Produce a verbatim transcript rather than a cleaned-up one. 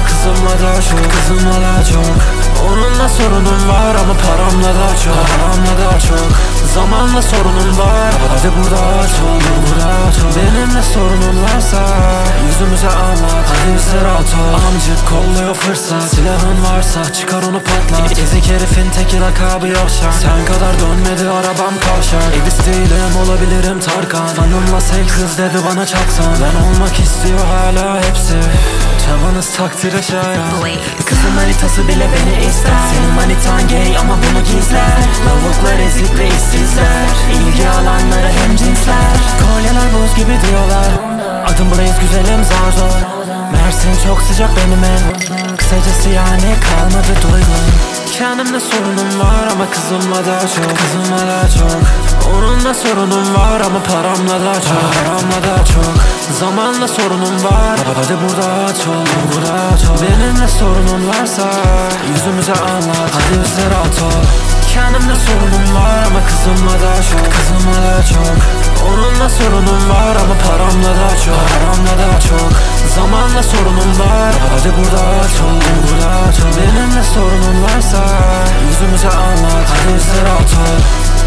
kızımla daha çok, kızımla daha çok. Onunla sorunum var ama paramla daha çok, paramla daha çok. Zamanla sorunum var, hadi burada çok, burada çok. Benimle sorunun varsa yüzümüze anlat, hadi bize rahat ol. Amcık kolluyor fırsat, silahın varsa çıkar onu patlat. Ezik herifin teki lakabı yok şan. Sen kadar dönmedi arabam kavşak. Ibis değilim olabilirim Tarkan. Hanımla sev kız dedi bana çaksan. Ben olmak istiyor hala hepsi. Çabanız takdire şayan. Kızın manitası bile beni ister. Senin manitan gay ama bunu gizler. Lavuklar ezik ve işsizler. İlgi alanları hemcinsler. Kolyeler buz gibi diyorlar. Adım Blaze güzelim zar zor. Mersin çok sıcak benim ev. Kısacası yani kalmadı duygun. Kendimde sorunum var ama kızımla daha çok, kızımla daha çok. Onunla sorunum var ama paramla daha çok, paramla daha çok. Zamanla sorunum var, hadi burada çok, burada çok. Benimle sorunun varsa yüzümüze anlat, hadi bize rahat ol. Kendimde sorunum var ama kızımla daha çok, kızımla daha çok. Onunla sorunum var ama paramla daha çok, paramla daha çok. Zamanla sorunum var, hadi burada çok, burada çok. Benimle sorunun varsa yüzümüze anlat, hadi bize rahat ol.